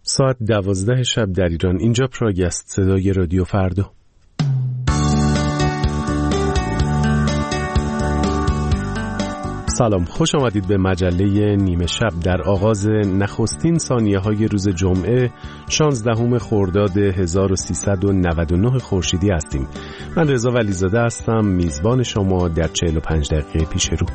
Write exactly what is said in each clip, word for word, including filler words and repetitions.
ساعت دوازده شب در ایران. اینجا پراگ است، صدای رادیو فردا. سلام، خوش آمدید به مجله نیمه شب. در آغاز نخستین ثانیه های روز جمعه شانزدهم خرداد هزار و سیصد و نود و نه خورشیدی هستیم. من رضا ولیزاده هستم، میزبان شما در چهل و پنج دقیقه پیش رو.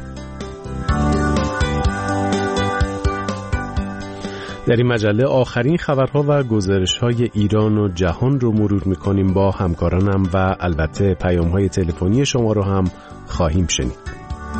در این مجله آخرین خبرها و گزارش‌های ایران و جهان رو مرور می‌کنیم با همکارانم و البته پیام‌های تلفنی شما رو هم خواهیم شنید.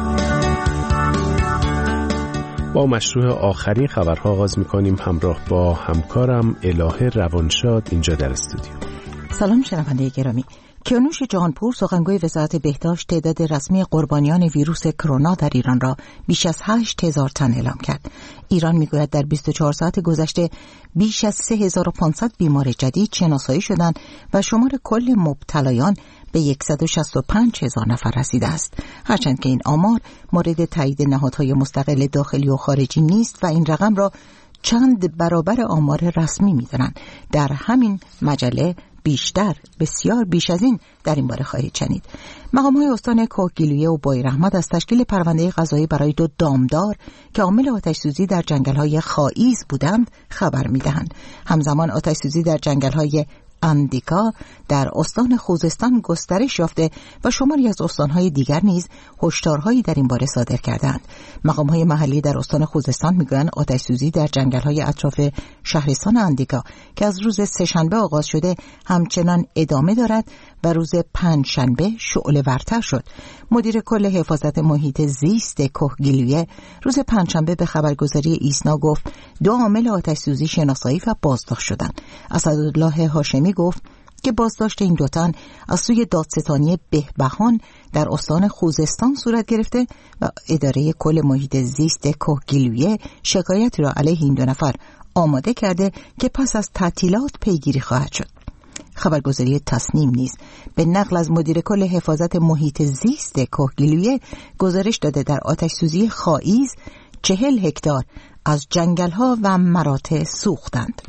با مشروع آخرین خبرها آغاز می‌کنیم همراه با همکارم الهه روانشاد اینجا در استودیو. سلام شنونده گرامی. کیانوش جهانپور، سخنگوی وزارت بهداشت، تعداد رسمی قربانیان ویروس کرونا در ایران را بیش از هشت هزار تن اعلام کرد. ایران میگوید در بیست و چهار ساعت گذشته بیش از سه هزار و پانصد بیمار جدید شناسایی شدند و شمار کل مبتلایان به صد و شصت و پنج هزار نفر رسیده است. هرچند که این آمار مورد تایید نهادهای مستقل داخلی و خارجی نیست و این رقم را چند برابر آمار رسمی می‌دانند. در همین مجله بیشتر، بسیار بیش از این در این باره خواهید شنید. مقام‌های استان کوهگیلویه و بویراحمد از تشکیل پرونده قضایی برای دو دامدار که عامل آتش‌سوزی در جنگل‌های خائیز بودند خبر می‌دهند. همزمان آتش‌سوزی در جنگل‌های اندیکا در استان خوزستان گسترش یافته و شماری از استان‌های دیگر نیز هشدارهایی در این باره صادر کردند. مقام‌های محلی در استان خوزستان می‌گویند آتش‌سوزی در جنگل‌های اطراف شهرستان اندیکا که از روز سه‌شنبه آغاز شده همچنان ادامه دارد و روز پنجشنبه شعله‌ورتر شد. مدیر کل حفاظت محیط زیست کوهگیلویه روز پنجشنبه به خبرگزاری ایسنا گفت دو عامل آتش‌سوزی شناسایی و بازداشت شدند. اسدالله هاشمی گفت که بازداشت این دو تن از سوی دادستانی بهبهان در استان خوزستان صورت گرفته و اداره کل محیط زیست کوهگیلویه شکایتی را علیه این دو نفر آماده کرده که پس از تعطیلات پیگیری خواهد شد. خبرگزاری تصنیم نیز به نقل از مدیر کل حفاظت محیط زیست کوهگیلویه گزارش داده در آتش‌سوزی خائیز چهل هکتار از جنگل‌ها و مراتع سوختند.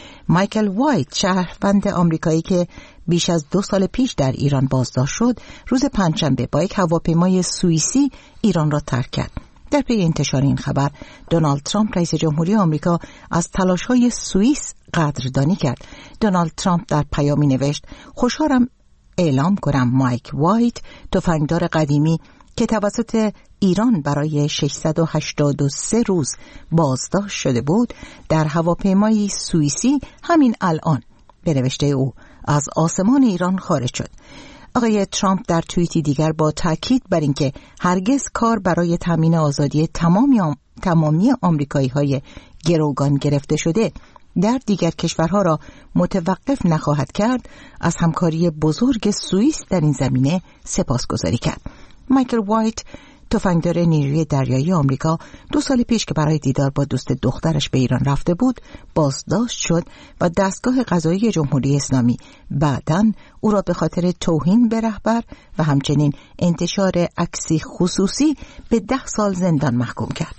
مایکل وایت، شهروند آمریکایی که بیش از دو سال پیش در ایران بازداشت شد، روز پنجشنبه با یک هواپیمای سوئیسی ایران را ترک کرد. در پی انتشار این خبر، دونالد ترامپ رئیس جمهوری آمریکا از تلاش‌های سوئیس قدردانی کرد. دونالد ترامپ در پیامی نوشت: خوشحالم اعلام کنم مایک وایت، تفنگدار قدیمی که توسط ایران برای ششصد و هشتاد و سه روز بازداشت شده بود، در هواپیمای سوئیسی همین الان به نوشته او از آسمان ایران خارج شد. آقای ترامپ در توییتی دیگر با تاکید بر اینکه هرگز کار برای تامین آزادی تمامی آم... تمامی آمریکایی‌های گروگان گرفته شده در دیگر کشورها را متوقف نخواهد کرد، از همکاری بزرگ سوئیس در این زمینه سپاسگزاری کرد. مایکل وایت، تفنگدار نیروی دریایی آمریکا، دو سال پیش که برای دیدار با دوست دخترش به ایران رفته بود بازداشت شد و دستگاه قضایی جمهوری اسلامی بعداً او را به خاطر توهین به رهبر و همچنین انتشار عکسی خصوصی به ده سال زندان محکوم کرد.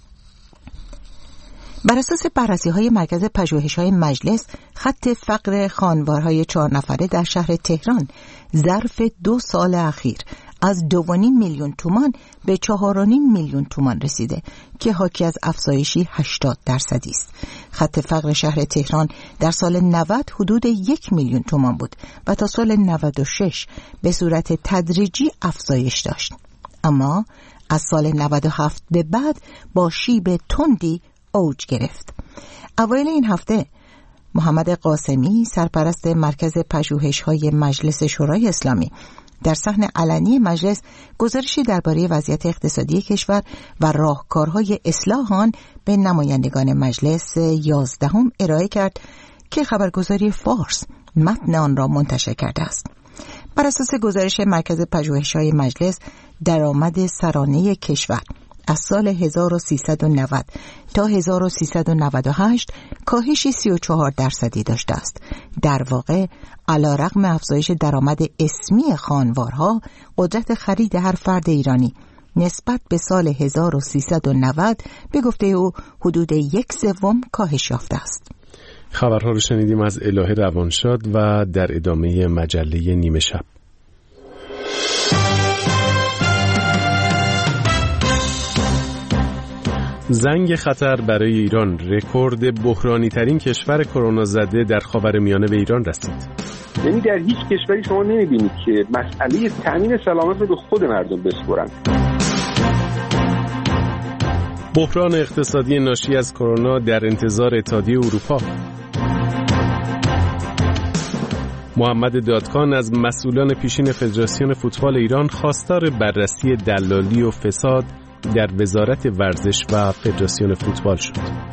بر اساس بررسی‌های مرکز پژوهش‌های مجلس، خط فقر خانوارهای چهار نفره در شهر تهران ظرف دو سال اخیر از دو و نیم میلیون تومان به چهار و نیم میلیون تومان رسیده که حاکی از افزایشی هشتاد درصدی است. خط فقر شهر تهران در سال نود حدود یک میلیون تومان بود و تا سال نود و شش به صورت تدریجی افزایش داشت، اما از سال نود و هفت به بعد با شیب تندی اوج گرفت. اوایل این هفته محمد قاسمی، سرپرست مرکز پژوهش‌های مجلس شورای اسلامی، در صحن علنی مجلس گزارشی درباره وضعیت اقتصادی کشور و راهکارهای اصلاح آن به نمایندگان مجلس یازدهم ارائه کرد که خبرگزاری فارس متن آن را منتشر کرده است. بر اساس گزارش مرکز پژوهش‌های مجلس، درآمد سرانه کشور از سال هزار و سیصد و نود تا هزار و سیصد و نود و هشت کاهشی سی و چهار درصدی داشته است. در واقع علیرغم افزایش درآمد اسمی خانوارها، قدرت خرید هر فرد ایرانی نسبت به سال هزار و سیصد و نود به گفته او حدود یک سوم کاهش یافته است. خبرها رو شنیدیم از الهه روانشاد و در ادامه مجله نیمه شب. زنگ خطر برای ایران، رکورد بحرانی ترین کشور کرونا زده در خاورمیانه به ایران رسید. یعنی در هیچ کشوری شما نمی‌بینید که مسئله تامین سلامت رو به خود مردم بسپرند. بحران اقتصادی ناشی از کرونا در انتظار اتحادیه اروپا. محمد دادکان از مسئولان پیشین فدراسیون فوتبال ایران خواستار بررسی دلالی و فساد در وزارت ورزش و فدراسیون فوتبال شد.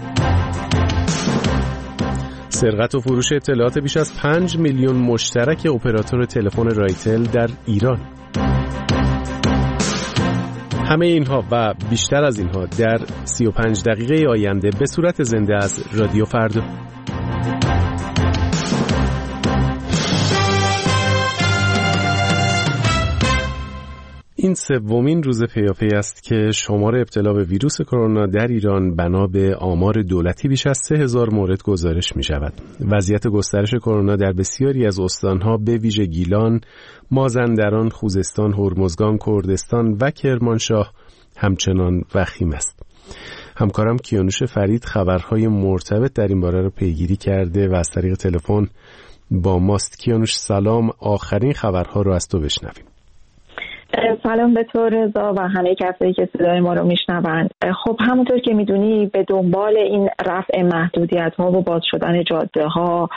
سرقت و فروش اطلاعات بیش از پنج میلیون مشترک اپراتور تلفن رایتل در ایران. همه اینها و بیشتر از اینها در سی و پنج دقیقه آینده به صورت زنده از رادیو فردا. این سومین روز پیاپی است که شمار ابتلا به ویروس کرونا در ایران بنا به آمار دولتی بیش از سه هزار مورد گزارش می شود. وضعیت گسترش کرونا در بسیاری از استانها به ویژه گیلان، مازندران، خوزستان، هرمزگان، کردستان و کرمانشاه همچنان وخیم است. همکارم کیانوش فرید خبرهای مرتبط در این باره را پیگیری کرده و از طریق تلفن با ماست. کیانوش سلام، آخرین خبرها رو از تو بشنویم. سلام به تو رضا و همه کسایی که صدای ما رو میشنوند. خب همونطور که میدونی به دنبال این رفع محدودیت ها و باز شدن جاده ها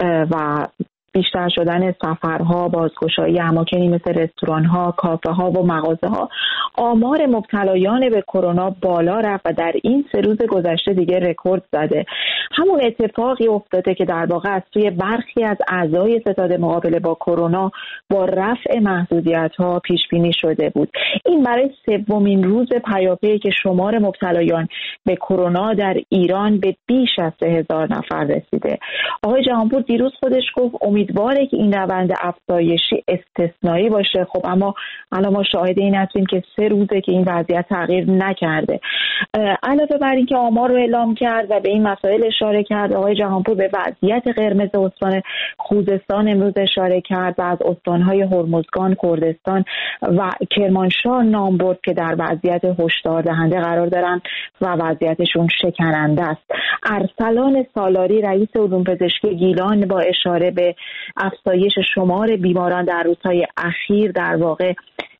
و بیشتر شدن سفرها، بازگشایی اماکنی مثل رستوران ها، کافه ها و مغازه ها، آمار مبتلایان به کرونا بالا رفت و در این سه روز گذشته دیگه رکورد زده. همون اتفاقی افتاده که در واقع از توی برخی از اعضای ستاد مقابله با کرونا با رفع محدودیت ها پیش بینی شده بود. این برای سومین روز پیاپی که شمار مبتلایان به کرونا در ایران به بیش از سه هزار نفر رسیده. آقای جهانپور دیروز خودش گفت امیدواره که این روند افزایشی استثنایی باشه. خب اما الان ما شاهد این هستیم که سه روزه که این وضعیت تغییر نکرده. علاوه بر این که آمار رو اعلام کرد و به این مسائل اشاره کرد، آقای جهانپور به وضعیت قرمز استان خوزستان امروز اشاره کرد و از استان‌های هرمزگان، کردستان و کرمانشاه نام برد که در وضعیت هشدار دهنده قرار دارن و وضعیتشون شکننده است. ارسلان سالاری رئیس علوم پزشکی گیلان با اشاره به افزایش شمار بیماران در روزهای اخیر در واقع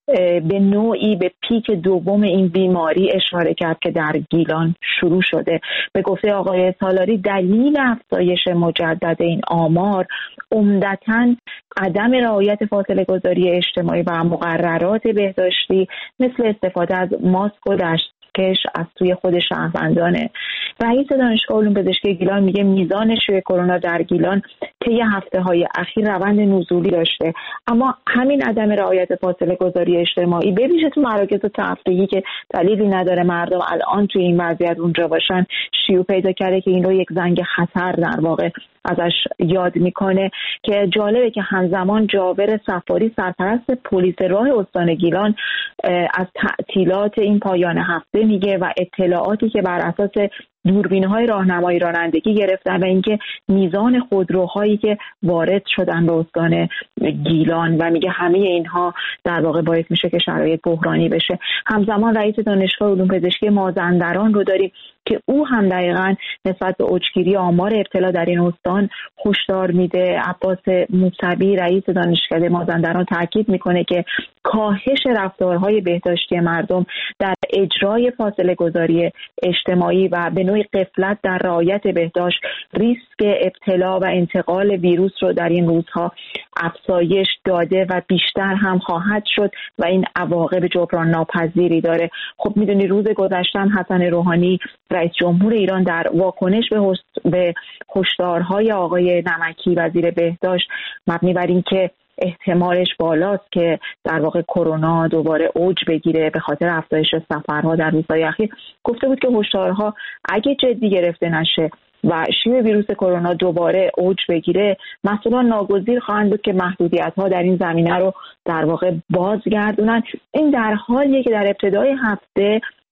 به نوعی به پیک دوم این بیماری اشاره کرد که در گیلان شروع شده. به گفته آقای سالاری دلیل افزایش مجدد این آمار عمدتاً عدم رعایت فاصله گذاری اجتماعی و مقررات بهداشتی مثل استفاده از ماسک و دستکش از سوی خود شهروندانه. رئیس دانشگاه علوم پزشکی گیلان میگه میزان شیوع کرونا در گیلان طی هفته‌های اخیر روند نزولی داشته، اما همین عدم رعایت فاصله گذاری اجتماعی به ویژه تو مراکز تفریحی که دلیلی نداره مردم الان توی این وضعیت اونجا باشن شیوع پیدا کرده که این رو یک زنگ خطر در واقع ازش یاد میکنه. که جالبه که همزمان جابر صفاری سرپرست پلیس راه استان گیلان از تعطیلات این پایان هفته میگه و اطلاعاتی که بر اساس دوربین‌های راهنمایی رانندگی گرفتن و اینکه میزان خودروهایی که وارد شدن به استان گیلان و میگه همه اینها در واقع باعث میشه که شرایط بحرانی بشه. همزمان رئیس دانشگاه علوم پزشکی مازندران رو داریم که او هم دقیقاً نسبت به اوجگیری آمار ابتلا در این استان هشدار میده. عباس موسوی رئیس دانشکده مازندران تاکید میکنه که کاهش رفتارهای بهداشتی مردم در اجرای فاصله گذاری اجتماعی و به نوعی غفلت در رعایت بهداشت ریسک ابتلا و انتقال ویروس رو در این روزها افزایش داده و بیشتر هم خواهد شد و این عواقب جبران ناپذیری داره. خب میدونی روز گذشته حسن روحانی رئیس جمهور ایران در واکنش به به هشدارهای آقای نمکی وزیر بهداشت مبنی بر این که احتمالش بالاست که در واقع کرونا دوباره اوج بگیره به خاطر افزایش سفرها در روزهای اخیر، گفته بود که هشدارها اگه جدی گرفته نشه و شیوع ویروس کرونا دوباره اوج بگیره مسئولان ناگزیر خواهند بود که محدودیت‌ها در این زمینه رو در واقع بازگردونن. این در حالیه که در ابتدای هفته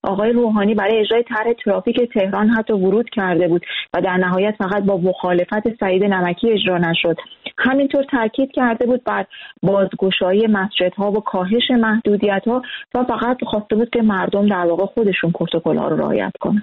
آقای روحانی برای اجرای طرح ترافیک تهران حتی ورود کرده بود و در نهایت فقط با مخالفت سعید نمکی اجرا نشد. همینطور تاکید کرده بود بر بازگشایی مسجدها و کاهش محدودیت‌ها و فقط خواسته بود که مردم در واقع خودشون پروتکل‌ها رو رعایت کنن.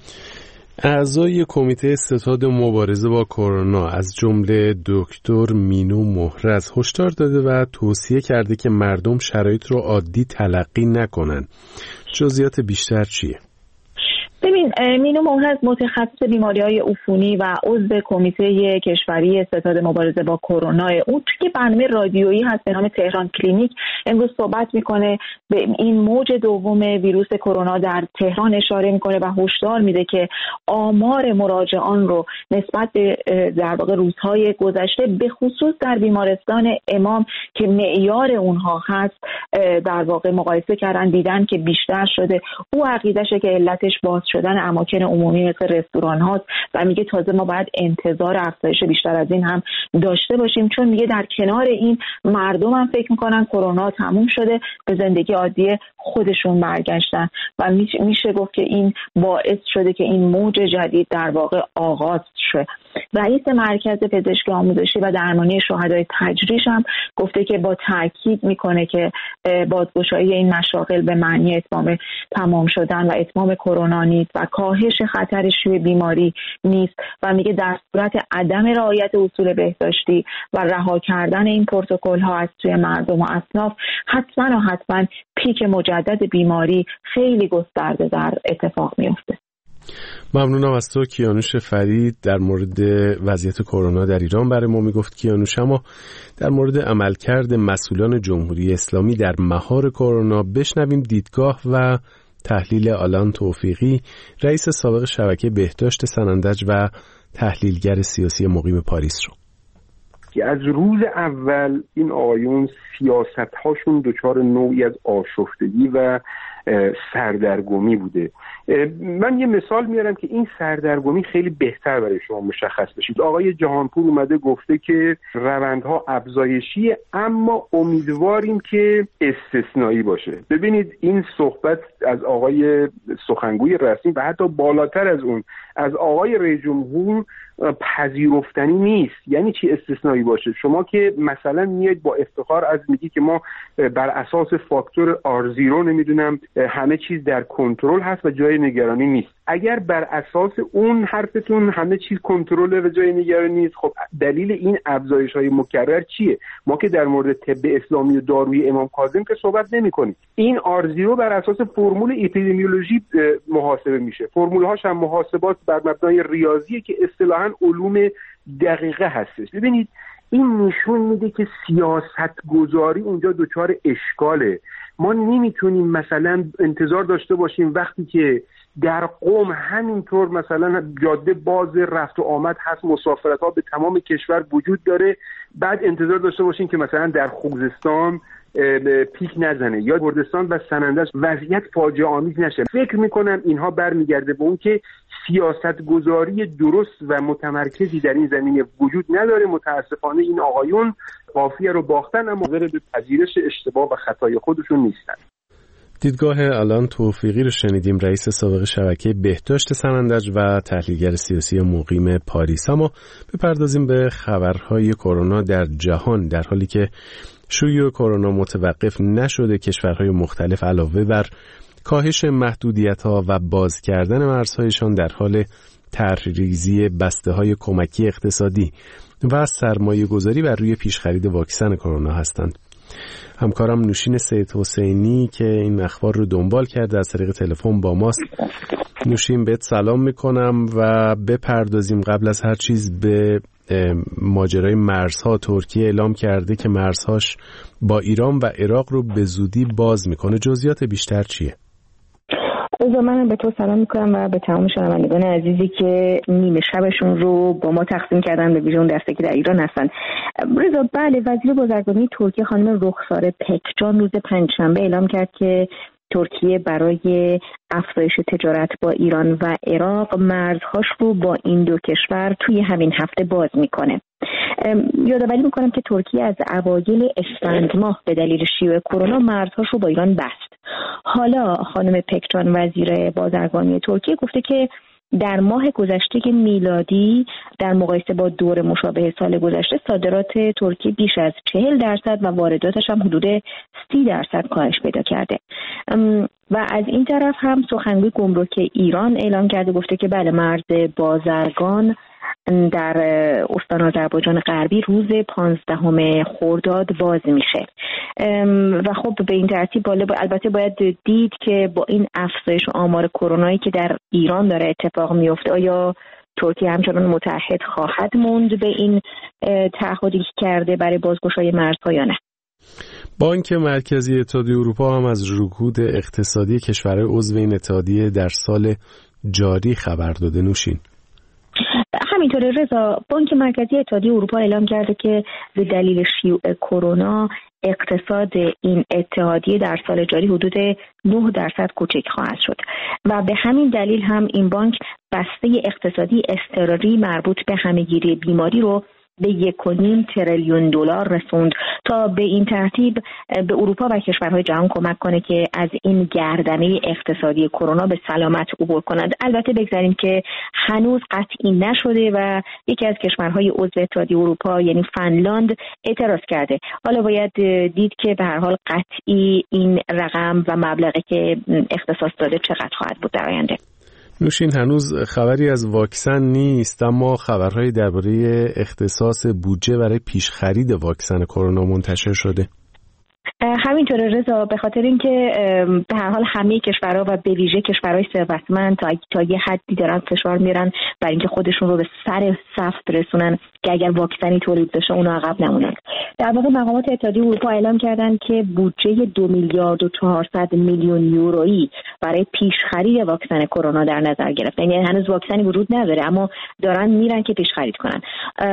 اعضای کمیته ستاد مبارزه با کرونا از جمله دکتر مینو مهرز هشدار داده و توصیه کرده که مردم شرایط رو عادی تلقی نکنن. جزئیات بیشتر چیه؟ ببین، مینو مهرز متخصص بیماری‌های عفونی و عضو کمیته کشوری ستاد مبارزه با کرونا، اون توی برنامه رادیویی هست به نام تهران کلینیک، امروز صحبت میکنه، به این موج دوم ویروس کرونا در تهران اشاره میکنه و هشدار میده که آمار مراجعان رو نسبت به در واقع روزهای گذشته به خصوص در بیمارستان امام که معیار اونها هست در واقع مقایسه کردن، دیدن که بیشتر شده. او عقیدشه که علتش باز شدن اماکن عمومی مثل رستوران هاست و میگه تازه ما باید انتظار افزایش بیشتر از این هم داشته باشیم، چون میگه در کنار این مردم هم فکر میکنن کرونا تموم شده، به زندگی عادی خودشون برگشتن و میشه گفت که این باعث شده که این موج جدید در واقع آغاز شه. رئیس مرکز پزشکی آموزشی و درمانی شهدای تجریش هم گفته که با تاکید میکنه که بازگشایی این مشاغل به معنی اتمام تمام شدن و اتمام کرونا نیست و کاهش خطر شیوع بیماری نیست و میگه در صورت عدم رعایت اصول بهداشتی و رها کردن این پروتکل ها از سوی مردم و اصناف حتما و حتما پیک مجدد بیماری خیلی گسترده در اتفاق میفته. ممنونم از تو کیانوش فرید در مورد وضعیت کرونا در ایران برای ما میگفت. کیانوش، اما در مورد عملکرد مسئولان جمهوری اسلامی در مهار کرونا بشنویم دیدگاه و تحلیل آلان توفیقی، رئیس سابق شبکه بهداشت سنندج و تحلیلگر سیاسی مقیم پاریس رو. که از روز اول این آقایون سیاست هاشون دچار نوعی از آشفتگی و سردرگمی بوده. من یه مثال میارم که این سردرگمی خیلی بهتر برای شما مشخص بشید. آقای جهانپور اومده گفته که روندها افزایشیه اما امیدواریم که استثنایی باشه. ببینید این صحبت از آقای سخنگوی رسمی و حتی بالاتر از اون از آقای رئیس جمهور پذیرفتنی نیست. یعنی چی استثنایی باشه؟ شما که مثلا میاد با افتخار از میگی که ما بر اساس فاکتور آر زیرو نمیدونم همه چیز در کنترل هست و جای نگرانی نیست. اگر بر اساس اون حرفتون همه چیز کنترل و جای نگرانی نیست، خب دلیل این افزایش‌های مکرر چیه؟ ما که در مورد طب اسلامی و داروی امام کاظم که صحبت نمی‌کنیم. این آر زیرو بر اساس فرمول اپیدمیولوژی محاسبه میشه. فرمول‌هاش هم محاسبات بر مبنای ریاضیه که اصطلاحاً علوم دقیقه هستش. ببینید این نشون میده که سیاست گذاری اونجا دچار اشکاله. ما نمیتونیم مثلا انتظار داشته باشیم وقتی که در قم همینطور مثلا جاده باز رفت و آمد هست، مسافرت ها به تمام کشور وجود داره، بعد انتظار داشته باشیم که مثلا در خوزستان پیک نزنه یا کردستان و سنندج وضعیت فاجعه آمیز نشه. فکر میکنم اینها برمیگرده به اون که سیاست گذاری درست و متمرکزی در این زمینه وجود نداره. متاسفانه این آقایون قافیه رو باختن اما حاضر به پذیرش اشتباه و خطای خودشون نیستن. دیدگاه آلان توفیقی رو شنیدیم، رئیس سابق شبکه بهداشت سنندج و تحلیلگر سیاسی مقیم پاریس. اما بپردازیم به خبرهای کرونا در جهان. در حالی که شیوع کرونا متوقف نشده، کشورهای مختلف علاوه بر کاهش محدودیت‌ها و باز کردن مرزهایشان در حال طرح‌ریزی بسته‌های کمکی اقتصادی و سرمایه‌گذاری بر روی پیشخرید واکسن کرونا هستند. همکارم نوشین سید حسینی که این اخبار رو دنبال کرده از طریق تلفن با ماست. نوشین، بهت سلام میکنم و بپردازیم قبل از هر چیز به ماجرای مرزها. ترکیه اعلام کرده که مرزهاش با ایران و عراق رو به زودی باز میکنه. جزئیات بیشتر چیه؟ رضا، من به تو سلام میکنم و به تمام شنوندگان عزیزی که نیمه شبشون رو با ما تقسیم کردن، به ویژه اون دسته که در ایران هستن. رضا، بله، وزیر بازرگانی ترکیه خانم رخسار پکجان روز پنجشنبه اعلام کرد که ترکیه برای افزایش تجارت با ایران و عراق مرزهاش رو با این دو کشور توی همین هفته باز میکنه. یادآوری میکنم که ترکیه از اوایل اسفند ماه به دلیل شیوع کرونا مرزهاش رو با ایران بست حالا خانم پکچان وزیر بازرگانی ترکیه گفته که در ماه گذشته میلادی در مقایسه با دور مشابه سال گذشته صادرات ترکیه بیش از چهل درصد و وارداتش هم حدود سی درصد کاهش پیدا کرده. و از این طرف هم سخنگوی گمرک ایران اعلام کرده، گفته که بله مرز بازرگان در استان آذربایجان غربی روز پانزدهم خرداد باز میشه و خب به این ترتیب البته باید دید که با این افزایش آمار کرونایی که در ایران داره اتفاق میفته آیا ترکیه همچنان متحد خواهد موند به این تعهدی که کرده برای بازگشایی مرزها یا نه؟ بانک مرکزی اتحادیه اروپا هم از رکود اقتصادی کشورهای عضو این اتحادیه در سال جاری خبر داده. نوشین. همینطوره رضا، بانک مرکزی اتحادیه اروپا اعلام کرده که به دلیل شیوع کرونا اقتصاد این اتحادیه در سال جاری حدود نه درصد کوچک خواهد شد و به همین دلیل هم این بانک بسته اقتصادی اضطراری مربوط به همه‌گیری بیماری رو به یک و نیم تریلیون دلار رسوند تا به این ترتیب به اروپا و کشورهای جهان کمک کنه که از این گردنه اقتصادی کرونا به سلامت عبور کنند. البته بگذاریم که هنوز قطعی نشده و یکی از کشورهای عضو اتحادیه اروپا یعنی فنلاند اعتراض کرده. حالا باید دید که به هر حال قطعی این رقم و مبلغی که اختصاص داده چقدر خواهد بود در آینده. نوشین، هنوز خبری از واکسن نیست اما خبرهای درباره اختصاص بودجه برای پیش خرید واکسن کرونا منتشر شده. همینطوره رضا، به خاطر اینکه به هر حال همه کشورها و به ویژه کشورهای ثروتمند تا تا یه حدی دارن فشار میارن برای اینکه خودشون رو به سر صف برسونن که اگر واکسنی تولید بشه اونا عقب نمونن. در واقع مقامات اتحادیه اروپا اعلام کردن که بودجه دو میلیارد و چهارصد میلیون یورویی برای پیش خرید واکسن کرونا در نظر گرفتن. یعنی هنوز واکسنی وجود نداره اما دارن میرن که پیش خرید کنن.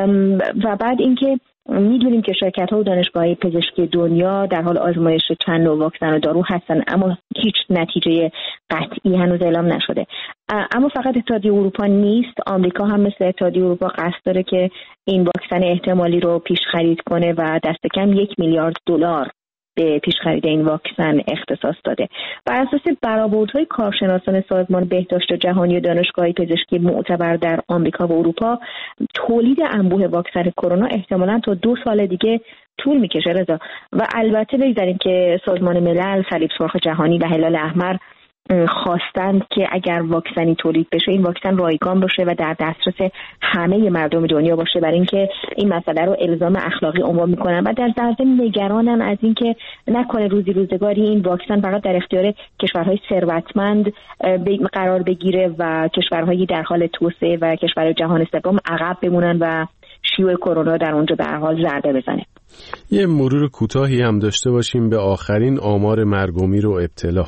و بعد اینکه میدونیم که شرکت‌ها و دانشگاه‌های پزشکی دنیا در حال آزمایش چند نوع واکسن و دارو هستن اما هیچ نتیجه قطعی هنوز اعلام نشده. اما فقط اتحادیه اروپا نیست، آمریکا هم مثل اتحادیه اروپا قصد داره که این واکسن احتمالی رو پیش خرید کنه و دست کم یک میلیارد دلار به پیش خرید این واکسن اختصاص داده. بر اساس برآوردهای کارشناسان سازمان بهداشت جهانی و دانشگاه‌های پزشکی معتبر در آمریکا و اروپا، تولید انبوه واکسن کرونا احتمالاً تا دو سال دیگه طول می‌کشه رضا. و البته بگذاریم که سازمان ملل، صلیب سرخ جهانی و هلال احمر خواستند که اگر واکسنی تولید بشه این واکسن رایگان باشه و در دسترس همه مردم دنیا باشه، برای اینکه این مسئله رو الزام اخلاقی عنوان میکنن و در ضمن نگرانن از اینکه نکنه روزی روزگاری این واکسن فقط در اختیار کشورهای ثروتمند قرار بگیره و کشورهایی در حال توسعه و کشورهای جهان سوم عقب بمونن و شیوع کرونا در اونجا به هر حال ضربه بزنه. یه مرور کوتاهی هم داشته باشیم به آخرین آمار مرگ و میر و ابتلا.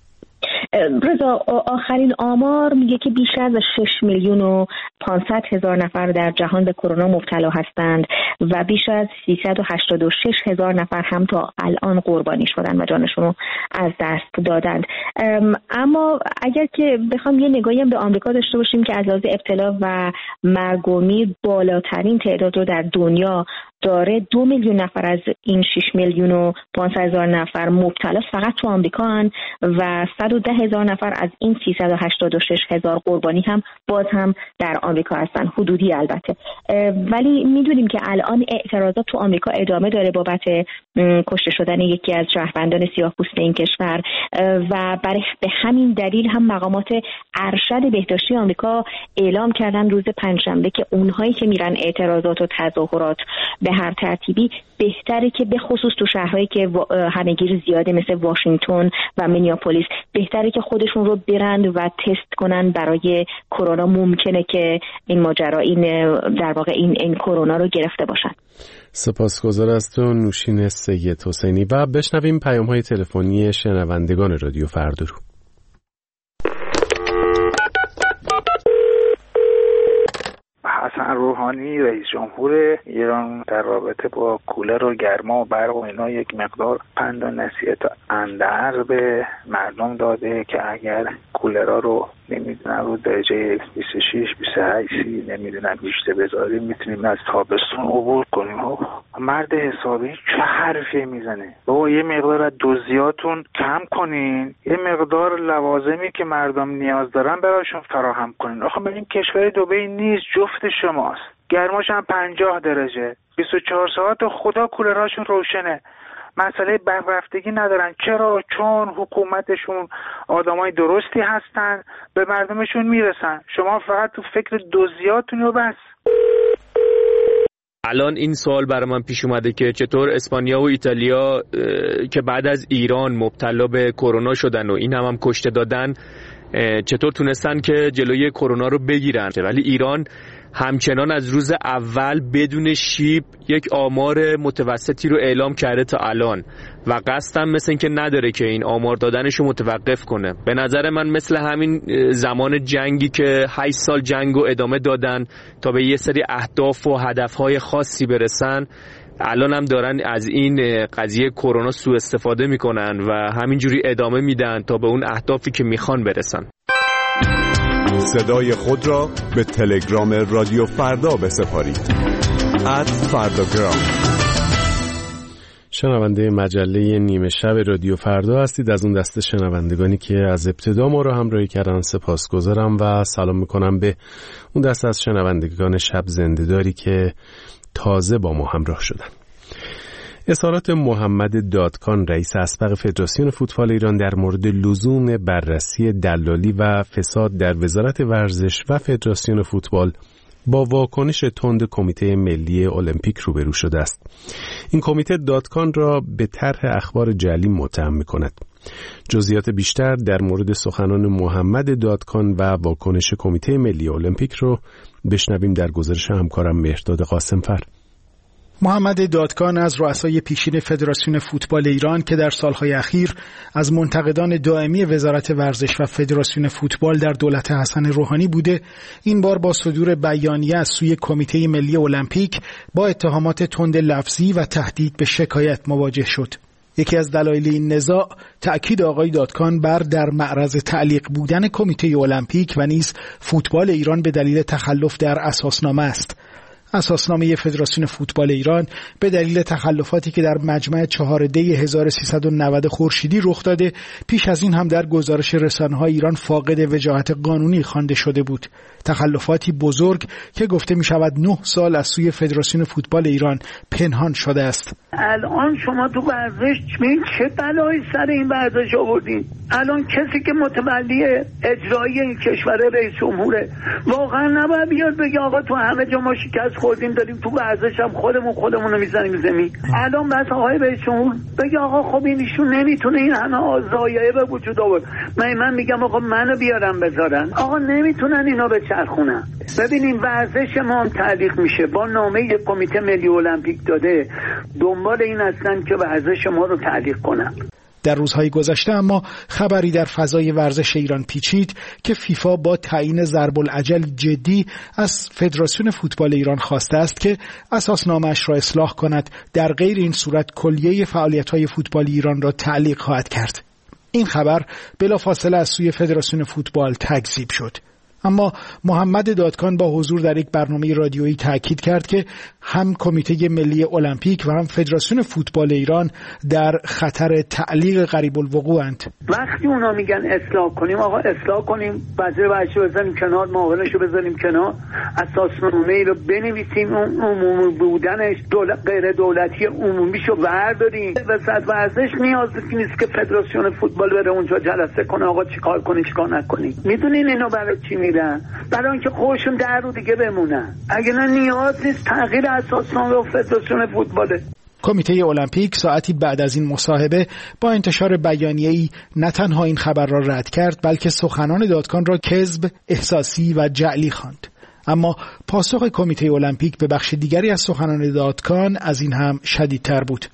رضا، آخرین آمار میگه که بیش از شش میلیون و پانصد هزار نفر در جهان به کرونا مبتلا هستند و بیش از سیصد و هشتاد و شش هزار نفر هم تا الان قربانی شدن و جانشون رو از دست دادند. اما اگر که بخوام یه نگاهی هم به آمریکا داشته باشیم که از لحاظ ابتلا و مرگ و میر بالاترین تعداد رو در دنیا داره، دو میلیون نفر از این شش میلیون و پانصد هزار نفر مبتلا فقط تو آمریکا هن و صد و ده هزار نفر از این سیصد و هشتاد و شش هزار قربانی هم باز هم در آمریکا هستن، حدودی البته. ولی میدونیم که الان اعتراضات تو آمریکا ادامه داره بابت کشته شدن یکی از شهروندان سیاه‌پوست این کشور و برای به همین دلیل هم مقامات ارشد بهداشتی آمریکا اعلام کردن روز پنجشنبه که اونهایی که میرن اعتراضات و تظاهرات به هر ترتیبی بهتره که به خصوص تو شهرهایی که همه‌گیر زیاده مثل واشنگتن و مینیاپولیس بهتره که خودشون رو برند و تست کنن برای کرونا. ممکنه که این ماجرا این در واقع این این کرونا رو گرفته باشن. سپاسگزار از تو نوشین سید حسینی و بشنویم پیام‌های تلفنی شنوندگان رادیو فردا رو. حسن روحانی رئیس جمهور ایران در رابطه با کولر و گرما و برق و اینا یک مقدار پند و نصیحت اندر به مردم داده که اگر کولرها رو نمیدونم رو درجه بیست و شش بیست و هشت نمیدونم بیشتر بذاریم میتونیم از تابستون عبور کنیم. مرد حسابی چه حرفی میزنه؟ بابا یه مقدار از دوزیاتون کم کنین، یه مقدار لوازمی که مردم نیاز دارن براشون فراهم کنین. آخه ببین کشور دبی نیست، جفت شماست. گرماش هم پنجاه درجه، بیست و چهار ساعت خدا کولراشون روشنه. مسئله برق رفتگی ندارن. چرا؟ چون حکومتشون آدمای درستی هستن، به مردمشون میرسن. شما فقط تو فکر دوزیاتون و بس. الان این سوال برای من پیش اومده که چطور اسپانیا و ایتالیا که بعد از ایران مبتلا به کرونا شدن و این هم هم کشته دادن چطور تونستن که جلوی کرونا رو بگیرن، ولی ایران همچنان از روز اول بدون شیب یک آمار متوسطی رو اعلام کرده تا الان و قصدم مثل این که نداره که این آمار دادنش رو متوقف کنه. به نظر من مثل همین زمان جنگی که هشت سال جنگ رو ادامه دادن تا به یه سری اهداف و هدفهای خاصی برسن، الان هم دارن از این قضیه کرونا سوء استفاده میکنن و همینجوری ادامه میدن تا به اون اهدافی که میخوان برسن. صدای خود را به تلگرام رادیو فردا بسپارید. ات فرداگرام. شنونده مجله نیمه شب رادیو فردا هستید. از اون دسته شنوندگانی که از ابتدا ما را همراهی کردن سپاسگزارم و سلام میکنم به اون دسته از شنوندگان شب زنده‌داری که تازه با ما همراه شدن. اظهارات محمد دادکان رئیس اسبق فدراسیون فوتبال ایران در مورد لزوم بررسی دلالی و فساد در وزارت ورزش و فدراسیون فوتبال با واکنش تند کمیته ملی المپیک روبرو شده است. این کمیته دادکان را به طرح اخبار جعلی متهم می‌کند. جزئیات بیشتر در مورد سخنان محمد دادکان و واکنش کمیته ملی المپیک رو بشنویم در گزارش همکارم مهرداد قاسمفر. محمد دادکان از رؤسای پیشین فدراسیون فوتبال ایران که در سالهای اخیر از منتقدان دائمی وزارت ورزش و فدراسیون فوتبال در دولت حسن روحانی بوده، این بار با صدور بیانیه از سوی کمیته ملی المپیک با اتهامات تند لفظی و تهدید به شکایت مواجه شد. یکی از دلایل این نزاع تأکید آقای دادکان بر در معرض تعلیق بودن کمیته المپیک و نیز فوتبال ایران به دلیل تخلف در اساسنامه است. اساسنامه فدراسیون فوتبال ایران به دلیل تخلفاتی که در مجمع چهار دی هزار و سیصد و نود خورشیدی رخ داده، پیش از این هم در گزارش رسانه‌های ایران فاقد وجاهت قانونی خوانده شده بود. تخلفاتی بزرگ که گفته می شود نه سال از سوی فدراسیون فوتبال ایران پنهان شده است. الان شما تو ورزش چه بلایی سر این ورزش آوردین؟ الان کسی که متولی اجرایی این کشور رئیس جمهوره واقعا نباید بیاد بگه آقا تو همه جا ما شکست خوردیم، داریم تو ورزش هم خودمون خودمون رو میزنیم زمین. الان بس آقای رئیس جمهور بگه آقا خب این ایشون نمیتونه این همه آزایعه به وجود آورد، من من میگم آقا منو بیارم بذارن. آقا نمیتونن اینا به چرخونن. ببینیم ورزش ما هم تعلیق میشه با نامه کمیته ملی المپیک داده، دنبال این هستن که ورزش ما رو تعلیق کنن. در روزهای گذشته اما خبری در فضای ورزش ایران پیچید که فیفا با تعیین ضرب العجل جدی از فدراسیون فوتبال ایران خواسته است که اساسنامه‌اش را اصلاح کند، در غیر این صورت کلیه فعالیت‌های فوتبال ایران را تعلیق خواهد کرد. این خبر بلافاصله از سوی فدراسیون فوتبال تکذیب شد. اما محمد دادکان با حضور در یک برنامه رادیویی تاکید کرد که هم کمیته ملی المپیک و هم فدراسیون فوتبال ایران در خطر تعلیق قریب الوقوعند. وقتی اونا میگن اصلاح کنیم، آقا اصلاح کنیم، وزیر ورزش بزنیم کنار، معاونشو بزنیم کنار، اساسنامه‌ای رو بنویسیم، اون عمومی بودنش دولت غیر دولتی عمومیشو برداریم. وزارت ورزش نیاز نیست که فدراسیون فوتبال بره اونجا جلسه کنه آقا چیکار کنی چیکار نکنی. میدونین اینو برای چی میرن؟ برای اینکه خودشون در رو دیگه بمونن. اگه نه نیاز نیست تغییر اساسنامه و فدراسیون فوتباله. کمیته المپیک ساعتی بعد از این مصاحبه با انتشار بیانیه‌ای نه تنها این خبر را رد کرد، بلکه سخنان دادکان را کذب، احساسی و جعلی خواند. اما پاسخ کمیته المپیک به بخش دیگری از سخنان دادکان از این هم شدیدتر بود.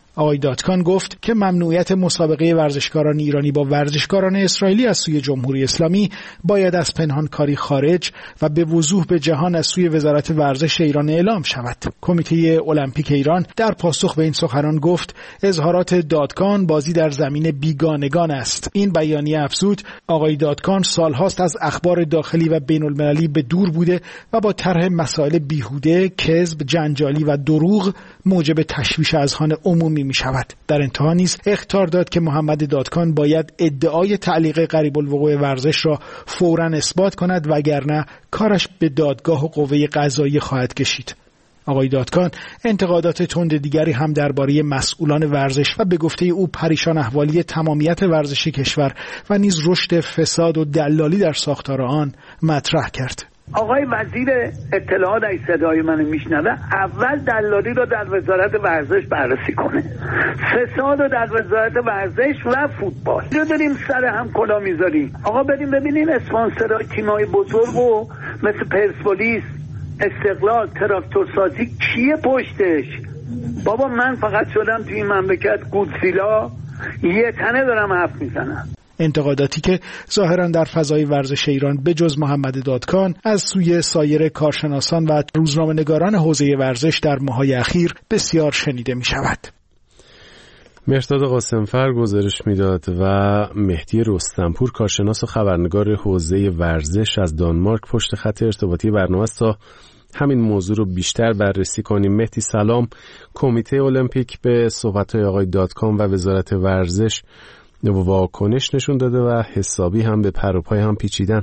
آقای دادکان گفت که ممنوعیت مسابقه ورزشکاران ایرانی با ورزشکاران اسرائیلی از سوی جمهوری اسلامی باید از پنهانکاری خارج و به وضوح به جهان از سوی وزارت ورزش ایران اعلام شود. کمیته المپیک ایران در پاسخ به این سخنان گفت اظهارات دادکان بازی در زمین بیگانگان است. این بیانیه افزود آقای دادکان سالهاست از اخبار داخلی و بین المللی به دور بوده و با طرح مسائل بیهوده، کذب، جنجالی و دروغ موجب تشویش اذهان عمومی می شود. در انتها نیز اخطار داد که محمد دادکان باید ادعای تعلیق قریب الوقوع ورزش را فوراً اثبات کند وگرنه کارش به دادگاه و قوه قضاییه خواهد کشید. آقای دادکان انتقادات تند دیگری هم درباره مسئولان ورزش و به گفته او پریشان احوالی تمامیت ورزش کشور و نیز رشد فساد و دلالی در ساختار آن مطرح کرد. آقای وزیر اطلاعات ای صدای منو میشنوه، اول دلالی رو در وزارت ورزش بررسی کنه، فساد رو در وزارت ورزش و فوتبال رو داریم سر هم کلا میذاریم. آقا بریم ببینین اسپانسرهای تیمای بزرگ و مثل پرسپولیس، استقلال، تراکتورسازی کیه پشتش؟ بابا من فقط شدم توی این مملکت گودزیلا یه تنه دارم حرف میزنم. انتقاداتی که ظاهراً در فضای ورزش ایران به جز محمد دادکان از سوی سایر کارشناسان و روزنامه‌نگاران حوزه ورزش در ماه‌های اخیر بسیار شنیده می شود. مهرداد قاسمفر گزارش میداد و مهدی رستمپور کارشناس و خبرنگار حوزه ورزش از دانمارک پشت خط ارتباطی برنامه است تا همین موضوع رو بیشتر بررسی کنیم. مهدی سلام. کمیته المپیک به صحبت‌های آقای دادکان و وزارت ورزش واکنش نشون داده و حسابی هم به پر و پای هم پیچیدن.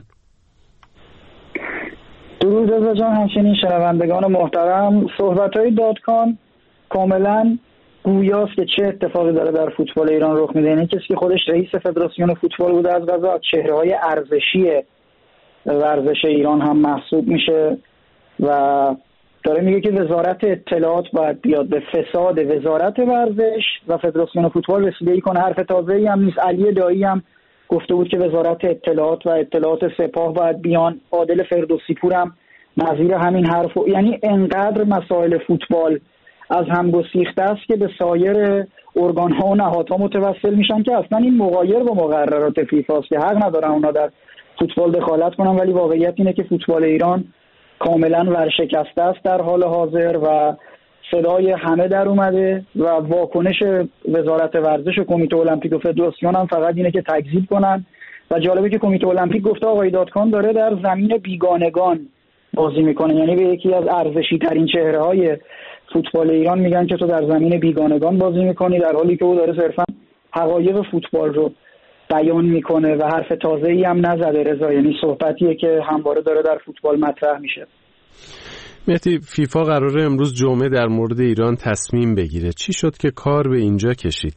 درود رضا جان، همچنین شنوندگان محترم. صحبت‌های دادکان کاملا گویاست که چه اتفاقی داره در فوتبال ایران رخ میده. یعنی کسی که خودش رئیس فدراسیون فوتبال بوده از قضا از چهره‌های ارزشی ورزش ایران هم محسوب میشه و داره میگه که وزارت اطلاعات باید بیاد به فساد وزارت ورزش و فدراسیون فوتبال رسیدگی کنه. حرف تازه‌ای هم نیست. علی دایی هم گفته بود که وزارت اطلاعات و اطلاعات سپاه باید بیان. عادل فردوسی پور هم نظیر همین حرف و... یعنی انقدر مسائل فوتبال از هم گسیخته است که به سایر ارگان‌ها و نهادها متوسل میشن که اصلا این مغایر با مقررات فیفا است که حق ندارن اونا در فوتبال دخالت کنن، ولی واقعیت اینه که فوتبال ایران کاملا ورشکسته است در حال حاضر و صدای همه در اومده و واکنش وزارت ورزش و کمیته المپیک و فدراسیون هم فقط اینه که تکذیب کنن و جالبه که کمیته المپیک گفته آقای دادکان داره در زمین بیگانگان بازی میکنه، یعنی به یکی از ارزشی ترین چهره های فوتبال ایران میگن که تو در زمین بیگانگان بازی میکنی، در حالی که او داره صرفا حقایق فوتبال رو بیان میکنه و حرف تازه‌ای هم نزده رضا. یعنی صحبتیه که همواره داره در فوتبال مطرح میشه. مهدی، فیفا قراره امروز جمعه در مورد ایران تصمیم بگیره. چی شد که کار به اینجا کشید؟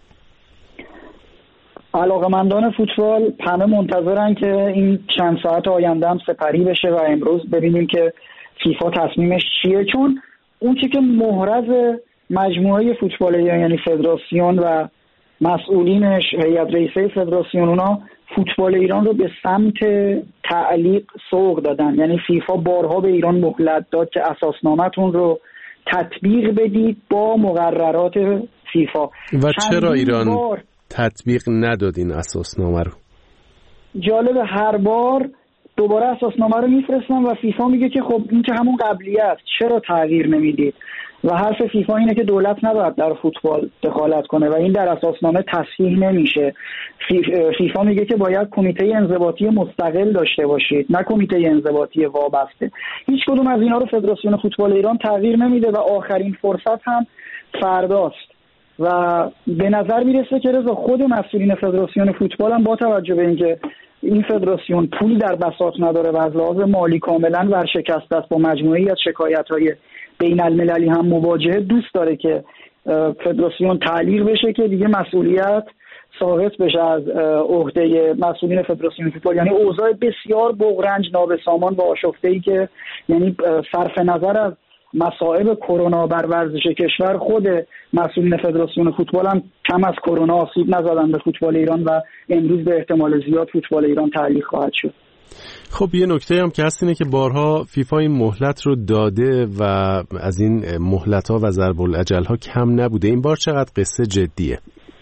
علاقه‌مندان فوتبال همه منتظرن که این چند ساعت آینده هم سپری بشه و امروز ببینیم که فیفا تصمیمش چیه، چون اون چی که محرز مجموعه فوتبال یعنی فدراسیون و مسئولینش، هیئت رئیسه فدراسیون، اونا فوتبال ایران رو به سمت تعلیق سوق دادن. یعنی فیفا بارها به ایران مهلت داد که اساسنامه‌تون رو تطبیق بدید با مقررات فیفا. و چرا ایران بار تطبیق نداد این اساسنامه رو؟ جالب، هر بار دوباره اساسنامه رو میفرستن و فیفا میگه که خب این که همون قبلیه است، چرا تغییر نمیدید؟ و حرف فیفا اینه که دولت نباید در فوتبال دخالت کنه و این در اساسنامه تصحیح نمیشه. فیفا میگه که باید کمیته انضباطی مستقل داشته باشید، نه کمیته انضباطی وابسته. هیچ کدوم از اینا رو فدراسیون فوتبال ایران تغییر نمیده و آخرین فرصت هم فرداست و به نظر میرسه که رضا خود مسئولین فدراسیون فوتبال هم با توجه به اینکه این فدراسیون پول در بساط نداره و از لحاظ مالی کاملا ورشکسته است، با مجموعه‌ای از شکایت‌های بین المللی هم مواجهه، دوست داره که فدراسیون تعلیق بشه که دیگه مسئولیت ساقط بشه از عهده مسئولین فدراسیون فوتبال. یعنی اوضاع بسیار بغرنج، نابسامان و آشفته‌ای که یعنی صرف نظر از مصائب کرونا بر ورزش کشور، خود مسئولین فدراسیون فوتبال هم کم از کرونا آسیب نزدن به فوتبال ایران و امروز به احتمال زیاد فوتبال ایران تعلیق خواهد شد. خب یه نکته هم که هست اینه که بارها فیفا این مهلت رو داده و از این مهلت‌ها و ضرب الاجل‌ها کم نبوده. این بار چقدر قصه جدیه؟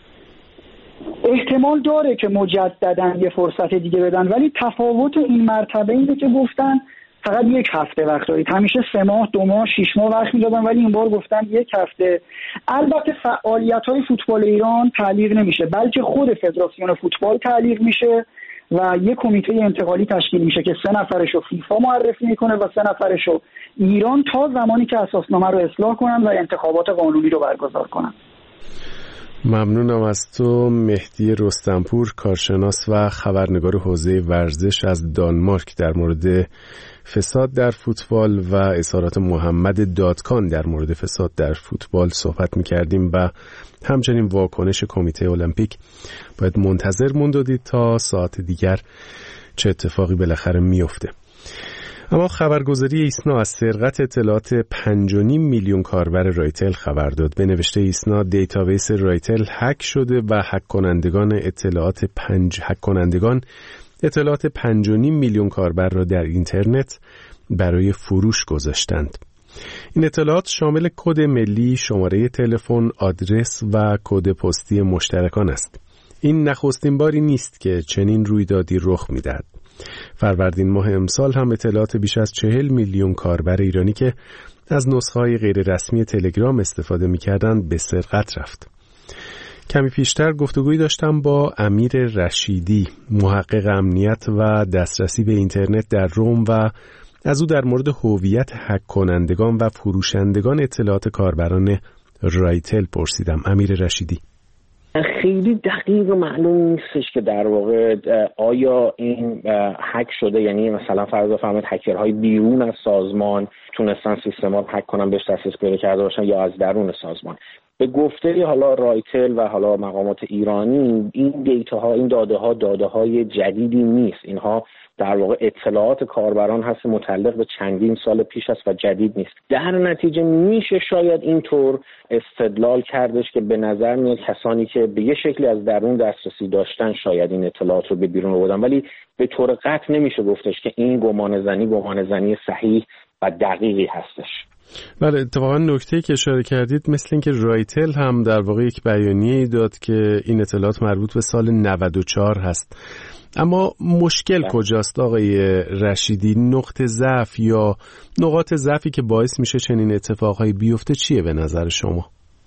احتمال داره که مجدداً یه فرصت دیگه بدن، ولی تفاوت این مرتبه اینه که گفتن فقط یک هفته وقت دارید. همیشه سه ماه، دو ماه، شش ماه وقت میدادن، ولی این بار گفتن یک هفته. البته فعالیت‌های فوتبال ایران تعلیق نمیشه، بلکه خود فدراسیون فوتبال تعلیق میشه و یک کمیته انتقالی تشکیل میشه که سه نفرشو فیفا معرفی میکنه و سه نفرشو ایران، تا زمانی که اساسنامه رو اصلاح کنن و انتخابات قانونی رو برگزار کنن. ممنونم از تو مهدی رستمپور، کارشناس و خبرنگار حوزه ورزش از دانمارک، در مورد فساد در فوتبال و اظهارات محمد دادکان در مورد فساد در فوتبال صحبت می‌کردیم و همچنین واکنش کمیته المپیک. باید منتظر موندید تا ساعت دیگر چه اتفاقی بالاخره میفته. اما خبرگزاری ایسنا از سرقت اطلاعات پنج و نیم میلیون کاربر رایتل خبر داد. به نوشته ایسنا دیتابیس رایتل هک شده و هک کنندگان اطلاعات پنج هک کنندگان اطلاعات پنج و نیم میلیون کاربر را در اینترنت برای فروش گذاشتند. این اطلاعات شامل کد ملی، شماره تلفن، آدرس و کد پستی مشترکان است. این نخستین باری نیست که چنین رویدادی رخ می‌دهد. فروردین ماه امسال هم اطلاعات بیش از چهل میلیون کاربر ایرانی که از نسخه‌های غیر رسمی تلگرام استفاده می‌کردند به سرقت رفت. کمی پیشتر گفتگویی داشتم با امیر رشیدی، محقق امنیت و دسترسی به اینترنت در روم، و از او در مورد هویت هک کنندگان و فروشندگان اطلاعات کاربران رایتل پرسیدم. امیر رشیدی: خیلی دقیق معلوم نیستش که در واقع آیا این هک شده، یعنی مثلا فرض بفرمایید هکرهای بیرون از سازمان تونستن سیستما رو هک کنن، بهش دسترسی پیدا کرده باشن، یا از درون سازمان. به گفته حالا رایتل و حالا مقامات ایرانی، این دیتاها، این داده ها داده های جدیدی نیست. اینها در واقع اطلاعات کاربران هست متعلق به چندین سال پیش است و جدید نیست. در نتیجه میشه شاید اینطور استدلال کردش که به نظر میاد کسانی که به یه شکلی از درون دسترسی داشتن شاید این اطلاعات رو به بیرون آوردن، ولی به طور قطع نمیشه گفتش که این گمان زنی گمان زنی صحیح و دقیقی هستش. بله، اتفاقا نکته‌ای که اشاره کردید مثل این که رایتل هم در واقع یک بیانیه‌ای داد که این اطلاعات مربوط به سال نود و چهار هست. اما مشکل کجاست آقای رشیدی؟ نقطه ضعف یا نقاط ضعفی که باعث میشه چنین اتفاقهایی بیفته چیه به نظر شما؟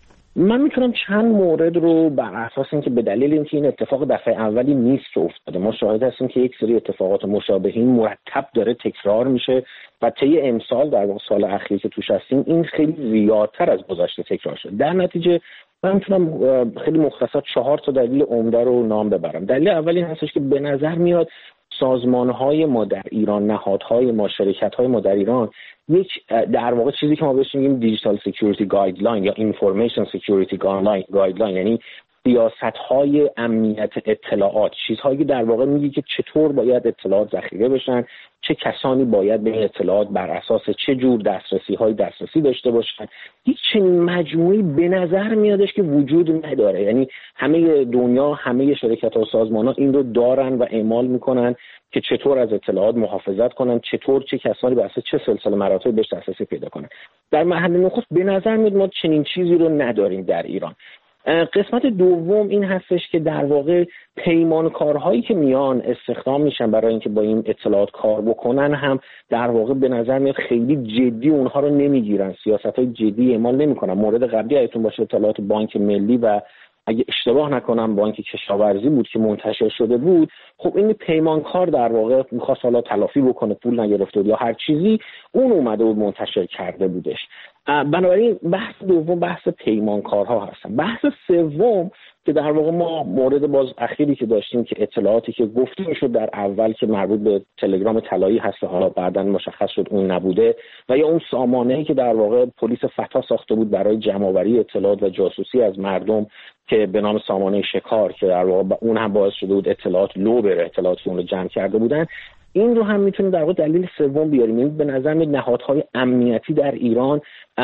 من میتونم چند مورد رو بر اساس اینکه به دلیل اینکه این اتفاق دفعه اولی نیست که افتاده، ما شاهد هستیم که یک سری اتفاقات مشابهی مرتب داره تکرار میشه و طی امسال در واقع سال اخیر که توش هستیم این خیلی زیادتر از گذشته تکرار شده. در نتیجه من میتونم خیلی مختصر چهار تا دلیل عمده رو نام ببرم. دلیل اولی این هستش که به نظر میاد سازمان‌های ما در ایران، نهادهای ما، شرکت‌های ما در ایران یک در واقع چیزی که ما بهش میگیم دیجیتال سکیوریتی گایدلاین یا اینفورمیشن سکیوریتی گایدلاین، یعنی سیاست‌های امنیت اطلاعات، چیزهایی که در واقع میگه که چطور باید اطلاعات ذخیره بشن، چه کسانی باید به این اطلاعات بر اساس چه جور دسترسی‌های دسترسی داشته باشن. هیچ چنین مجموعی به نظر میادش که وجود نداره. یعنی همه دنیا، همه شرکت‌ها و سازمان‌ها این رو دارن و اعمال میکنن که چطور از اطلاعات محافظت کنن، چطور چه کسانی به اساس چه سلسله مراتب بهش دسترسی پیدا کنن. در محل نخست به نظر میاد ما چنین چیزی رو نداریم در ایران. قسمت دوم این هستش که در واقع پیمانکارهایی که میان استخدام میشن برای اینکه با این اطلاعات کار بکنن هم در واقع به نظر میاد خیلی جدی اونها رو نمیگیرن، سیاست‌های جدی اعمال نمیکنن. مورد قبلی ایتون باشه اطلاعات بانک ملی و اگه اشتباه نکنم بانک کشاورزی بود که منتشر شده بود. خب این پیمانکار در واقع میخواست حالا تلافی بکنه، پول نگرفته بود یا هر چیزی، اون اومده بود منتشر کرده بودش. بنابراین بحث دوم بحث پیمانکارها هستن. بحث سوم که در واقع ما مورد باز اخیری که داشتیم که اطلاعاتی که گفته میشد در اول که مربوط به تلگرام طلایی هست، حالا بعداً مشخص شد اون نبوده، و یا اون سامانه‌ای که در واقع پلیس فتا ساخته بود برای جمع‌آوری اطلاعات و جاسوسی از مردم که به نام سامانه شکار، که در واقع اون هم باعث شده بود اطلاعات لو بره، اطلاعاتی اون رو جمع کرده بودن. این رو هم میتونیم در واقع دلیل سوم بیاریم. این به نظر میاد نهادهای امنیتی در ایران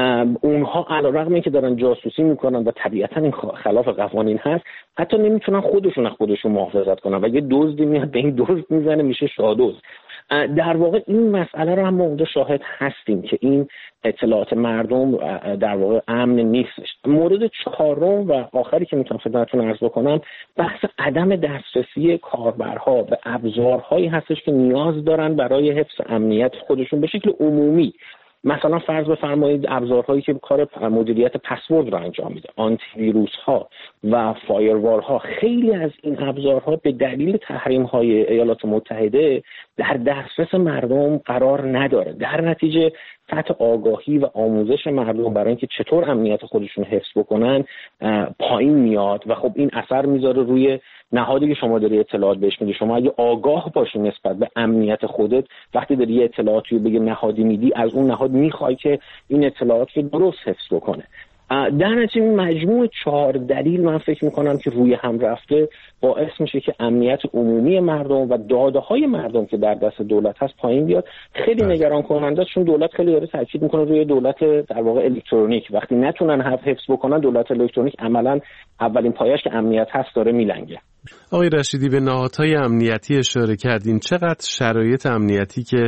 اونها علیرغم اینکه دارن جاسوسی میکنن و طبیعتا این خلاف قوانین هست، حتی نمیتونن خودشون از خودشون محافظت کنن و یه دزدی میاد به این دزد میزنه میشه شادوز. در واقع این مسئله رو هم ما اونجا شاهد هستیم که این اطلاعات مردم در واقع امن نیستش. مورد چهارم و آخری که میتونم خدمتتون عرض بکنم بحث عدم دسترسی کاربرها به ابزارهایی هستش که نیاز دارن برای حفظ امنیت خودشون به شکل عمومی. مثلا فرض بفرمایید ابزارهایی که کار مدیریت پسورد رو انجام میده، آنتی ویروس ها و فایروال ها، خیلی از این ابزارها به دلیل تحریم های ایالات متحده در دسترس مردم قرار نداره. در نتیجه سطح آگاهی و آموزش مردم برای اینکه چطور امنیت خودشون حفظ بکنن پایین میاد و خب این اثر میذاره روی نهادی که شما داری اطلاعات بهش میدی. شما اگه آگاه باشی نسبت به امنیت خودت، وقتی داری یه اطلاعاتی رو به نهادی میدی، از اون نهاد میخوای که این اطلاعات رو درست حفظ بکنه. در نتیجه مجموع چهار دلیل من فکر میکنم که روی هم رفته باعث میشه که امنیت عمومی مردم و داده های مردم که در دست دولت هست پایین بیاد. خیلی نگران کننده است، چون دولت خیلی داره تاکید میکنه روی دولت در واقع الکترونیک. وقتی نتونن حفظ بکنن دولت الکترونیک، عملا اولین پایه‌اش که امنیت هست داره میلنگه. آقای رشیدی به نهادهای امنیتی اشاره کردین. چقدر شرایط امنیتی که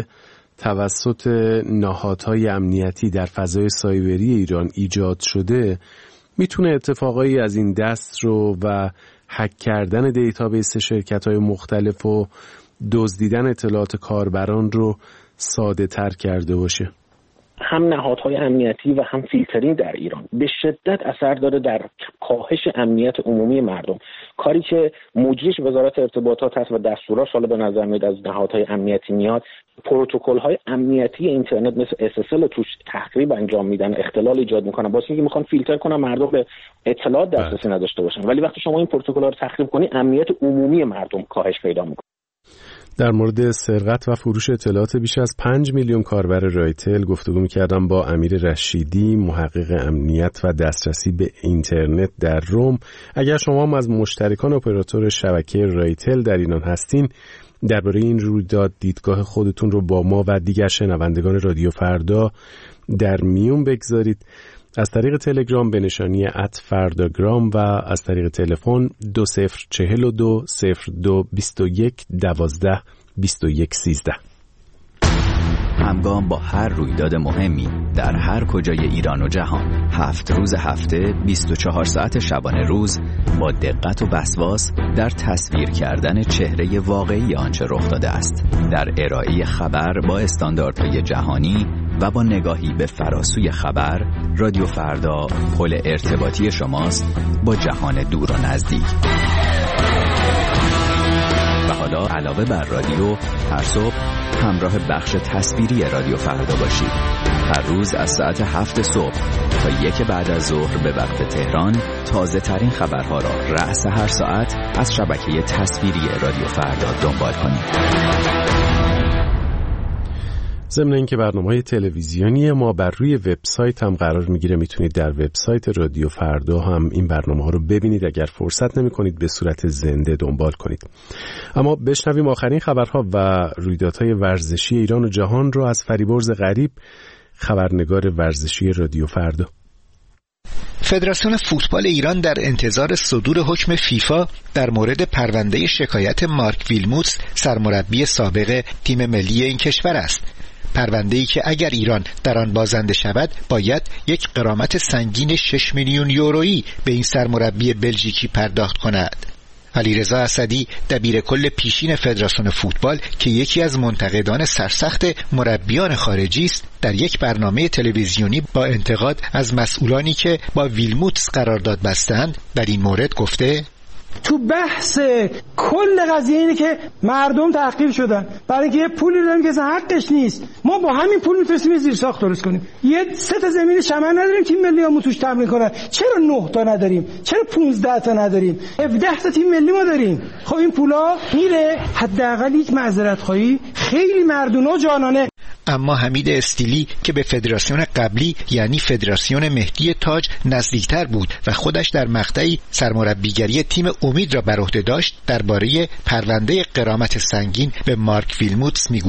توسط نهادهای امنیتی در فضای سایبری ایران ایجاد شده میتونه اتفاقایی از این دست رو و هک کردن دیتابیس شرکت‌های مختلف و دزدیدن اطلاعات کاربران رو ساده تر کرده باشه؟ هم نهادهای امنیتی و هم فیلترینگ در ایران به شدت اثر داره در کاهش امنیت عمومی مردم. کاری که مجریش وزارت ارتباطات هست و دستوراش حالا به نظر میاد از نهادهای امنیتی میاد، پروتکل‌های امنیتی اینترنت مثل اس اس ال توش تخریب انجام میدن، اختلال ایجاد میکنن، واسه اینکه میخوان فیلتر کنن مردم به اطلاعات دسترسی نداشته باشن. ولی وقتی شما این پروتکل‌ها رو تخریب کنی، امنیت عمومی مردم کاهش پیدا میکنه. در مورد سرقت و فروش اطلاعات بیش از پنج میلیون کاربر رایتل گفتگو می‌کردم با امیر رشیدی، محقق امنیت و دسترسی به اینترنت در روم. اگر شما هم از مشترکان اپراتور شبکه رایتل در ایران هستین، درباره این رویداد دیدگاه خودتون رو با ما و دیگر شنوندگان رادیو فردا در میون بگذارید. از طریق تلگرام به نشانی ات فرداگرام و از طریق تلفن دو صفر چهل و دو صفر دو بیست و یک دوازده بیست و یک سیزده. همگام با هر رویداد مهمی در هر کجای ایران و جهان، هفت روز هفته، بیست و چهار ساعت شبانه روز، با دقت و وسواس در تصویر کردن چهره واقعی آنچه رخ داده است، در ارائه خبر با استانداردهای جهانی و با نگاهی به فراسوی خبر، رادیو فردا پل ارتباطی شماست با جهان دور و نزدیک. و حالا علاوه بر رادیو، هر صبح همراه بخش تصویری رادیو فردا باشید. هر روز از ساعت هفت صبح تا یک بعد از ظهر به وقت تهران، تازه ترین خبرها را رأس هر ساعت از شبکه تصویری رادیو فردا دنبال کنید. ضمن اینکه برنامه‌های تلویزیونی ما بر روی وبسایت هم قرار میگیره، میتونید در وبسایت رادیو فردا هم این برنامه‌ها رو ببینید اگر فرصت نمی‌کنید به صورت زنده دنبال کنید. اما بشنویم آخرین خبرها و رویدادهای ورزشی ایران و جهان رو از فریبرز غریب، خبرنگار ورزشی رادیو فردا. فدراسیون فوتبال ایران در انتظار صدور حکم فیفا در مورد پرونده شکایت مارک ویلموتس، سرمربی سابق تیم ملی این کشور است. پرونده‌ای که اگر ایران در آن بازنده شود باید یک غرامت سنگین شش میلیون یورویی به این سرمربی بلژیکی پرداخت کند. علیرضا اسدی، دبیر کل پیشین فدراسیون فوتبال که یکی از منتقدان سرسخت مربیان خارجی است، در یک برنامه تلویزیونی با انتقاد از مسئولانی که با ویلموتس قرارداد بستند در این مورد گفته: تو بحث کل قضیه اینه که مردم تحقیر شدن برای اینکه یه پولی داریم که حقش نیست. ما با همین پول میتونستیم زیر ساخت درست کنیم. یه سه تا زمین شمن نداریم تیم ملی همون توش تمرین کنن. چرا نه تا نداریم؟ چرا پانزده تا نداریم؟ هفده تا تیم ملی ما داریم. خب این پولا میره حداقل یک معذرت خواهی خیلی مردونه و جانانه. اما حمید استیلی که به فدراسیون قبلی یعنی فدراسیون مهدی تاج نزدیکتر بود و خودش در مقطعی سرمربیگری تیم امید را بر عهده داشت، درباره پرونده غرامت سنگین به مارک ویلموتس میگوید: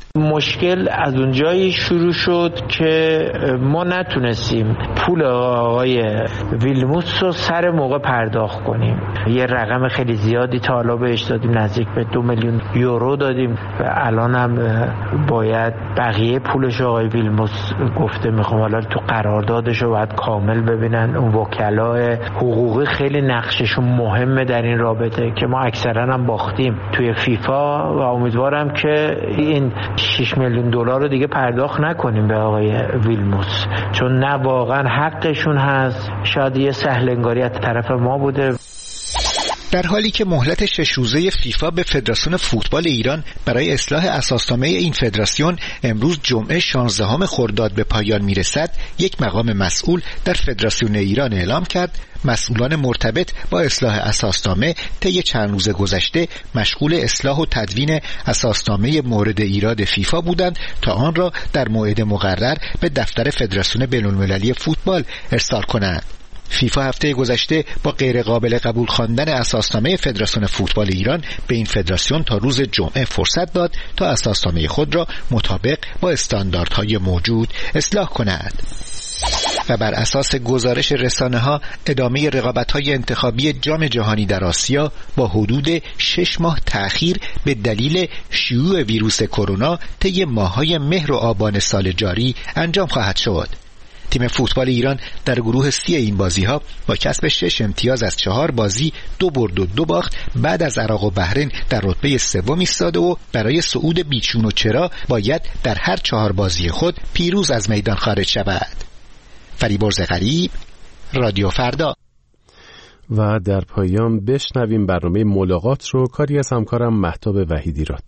مشکل از اونجایی شروع شد که ما نتونستیم پول آقای ویلموتس رو سر موقع پرداخت کنیم. یه رقم خیلی زیادی تا حالا بهش دادیم، نزدیک به دو میلیون یورو دادیم و الان هم باید بقیه پولش آقای ویلموتس گفته میخوام حالا تو قراردادش رو باید کامل ببینن. اون وکلای حقوقی خیلی نقششون مهمه در این رابطه که ما اکثرا هم باختیم توی فیفا و امیدوارم که این شش میلیون دلار رو دیگه پرداخت نکنیم به آقای ویلموتس، چون نه واقعا حقشون هست. شاید یه سهلنگاری از طرف ما بوده. در حالی که مهلت شش روزه فیفا به فدراسیون فوتبال ایران برای اصلاح اساسنامه این فدراسیون امروز جمعه شانزدهم خرداد به پایان میرسد، یک مقام مسئول در فدراسیون ایران اعلام کرد مسئولان مرتبط با اصلاح اساسنامه طی چند روز گذشته مشغول اصلاح و تدوین اساسنامه مورد ایراد فیفا بودند تا آن را در موعد مقرر به دفتر فدراسیون بین‌المللی فوتبال ارسال کنند. فیفا هفته گذشته با غیر قابل قبول خواندن اساسنامه فدراسیون فوتبال ایران به این فدراسیون تا روز جمعه فرصت داد تا اساسنامه خود را مطابق با استانداردهای موجود اصلاح کند. و بر اساس گزارش رسانه‌ها ادامه رقابت‌های انتخابی جام جهانی در آسیا با حدود شش ماه تأخیر به دلیل شیوع ویروس کرونا طی ماه‌های مهر و آبان سال جاری انجام خواهد شد. تیم فوتبال ایران در گروه سی این بازی‌ها با کسب شش امتیاز از چهار بازی، دو برد و دو باخت بعد از عراق و بحرین در رتبه سوم ایستاده و برای صعود بیچون و چرا باید در هر چهار بازی خود پیروز از میدان خارج شود. فریبرز غریب، رادیو فردا. و در پایان بشنویم برنامه ملاقات رو، کاری از همکارم مهتاب وحیدی راد.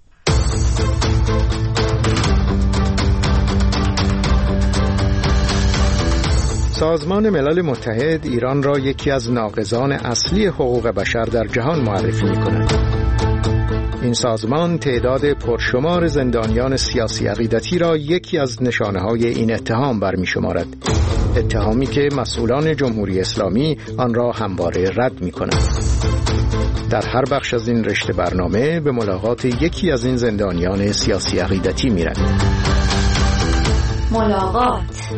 سازمان ملل متحد ایران را یکی از ناقضان اصلی حقوق بشر در جهان معرفی می‌کند. این سازمان تعداد پرشمار زندانیان سیاسی عقیدتی را یکی از نشانه‌های این اتهام برمی‌شمارد. اتهامی که مسئولان جمهوری اسلامی آن را همواره رد می‌کنند. در هر بخش از این رشته برنامه به ملاقات یکی از این زندانیان سیاسی عقیدتی می‌رویم. ملاقات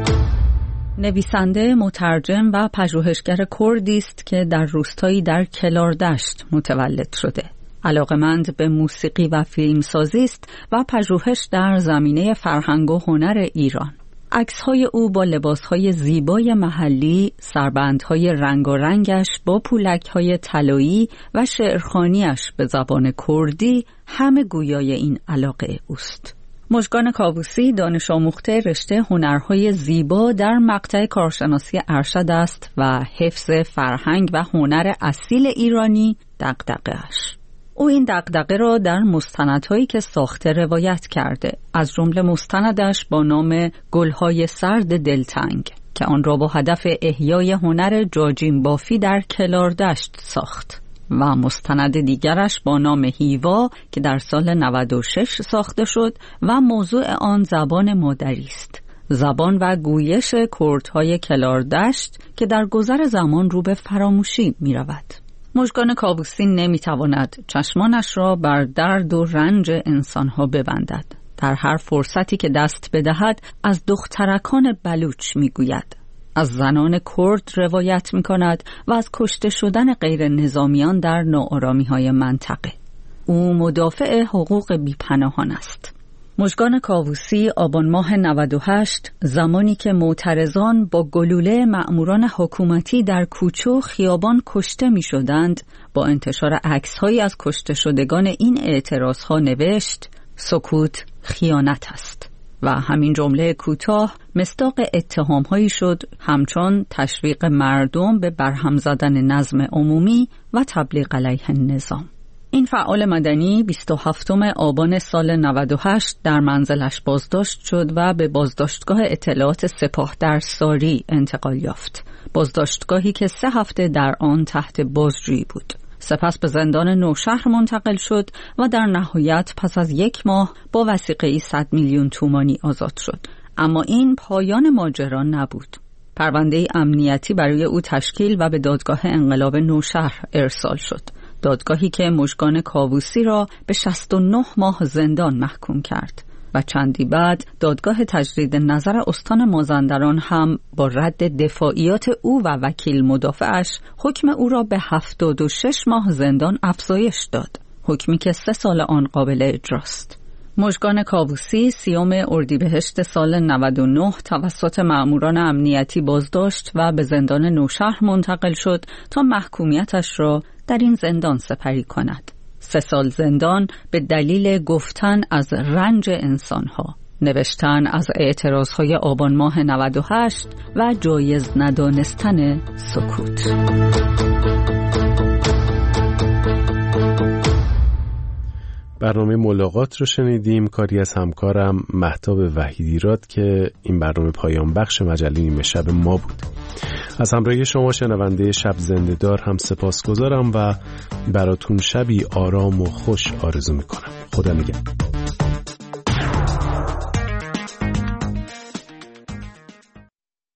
نویسنده، مترجم و پژوهشگر کردی است که در روستایی در کلاردشت متولد شده. علاقه‌مند به موسیقی و فیلمسازی است و پژوهش در زمینه فرهنگ و هنر ایران. عکس‌های او با لباس‌های زیبای محلی، سربندهای رنگارنگش با پولک‌های طلایی و شعرخوانی‌اش به زبان کردی همه گویای این علاقه اوست. مژگان کاووسی دانش آموخته رشته هنرهای زیبا در مقطع کارشناسی ارشد است و حفظ فرهنگ و هنر اصیل ایرانی دغدغه‌اش. او این دغدغه را در مستندهایی که ساخته روایت کرده، از جمله مستندش با نام گلهای سرد دلتنگ که آن را با هدف احیای هنر جاجیم بافی در کلاردشت ساخت، و مستند دیگرش با نام هیوا که در سال نود و شش ساخته شد و موضوع آن زبان مادری است، زبان و گویش کردهای کلاردشت که در گذر زمان رو به فراموشی می رود. مژگان کاووسی نمی تواند چشمانش را بر درد و رنج انسانها ببندد. در هر فرصتی که دست بدهد از دخترکان بلوچ می گوید، از زنان کرد روایت می کند و از کشته شدن غیر نظامیان در ناآرامی‌های منطقه. او مدافع حقوق بی‌پناهان است. مژگان کاووسی آبان ماه نود و هشت، زمانی که معترضان با گلوله مأموران حکومتی در کوچه و خیابان کشته می شدند، با انتشار عکس‌هایی از کشته شدگان این اعتراضها نوشت: سکوت خیانت است. و همین جمله کوتاه مصداق اتهام‌هایی شد همچون تشویق مردم به برهم زدن نظم عمومی و تبلیغ علیه نظام. این فعال مدنی بیست و هفتم آبان سال نود و هشت در منزلش بازداشت شد و به بازداشتگاه اطلاعات سپاه در ساری انتقال یافت. بازداشتگاهی که سه هفته در آن تحت بازجویی بود. سپس به زندان نوشهر منتقل شد و در نهایت پس از یک ماه با وثیقه‌ای صد میلیون تومانی آزاد شد. اما این پایان ماجرا نبود. پرونده امنیتی برای او تشکیل و به دادگاه انقلاب نوشهر ارسال شد. دادگاهی که مژگان کاووسی را به شصت و نه ماه زندان محکوم کرد و چندی بعد دادگاه تجدید نظر استان مازندران هم با رد دفاعیات او و وکیل مدافعش حکم او را به هفتاد و شش ماه زندان افزایش داد، حکمی که سه سال آن قابل اجراست. مژگان کاووسی سیوم اردیبهشت سال نود و نه توسط مأموران امنیتی بازداشت و به زندان نوشهر منتقل شد تا محکومیتش را در این زندان سپری کند. سه سال زندان به دلیل گفتن از رنج انسانها، نوشتن از اعتراضهای آبان ماه نود و هشت و جایز ندانستن سکوت. برنامه ملاقات رو شنیدیم، کاری از همکارم مهتاب وحیدیراد که این برنامه پایان بخش مجله نیمه شب ما بود. از همراهی شما شنونده شب زنده‌دار هم سپاسگزارم و براتون شبی آرام و خوش آرزو میکنم. خدا نگهدار.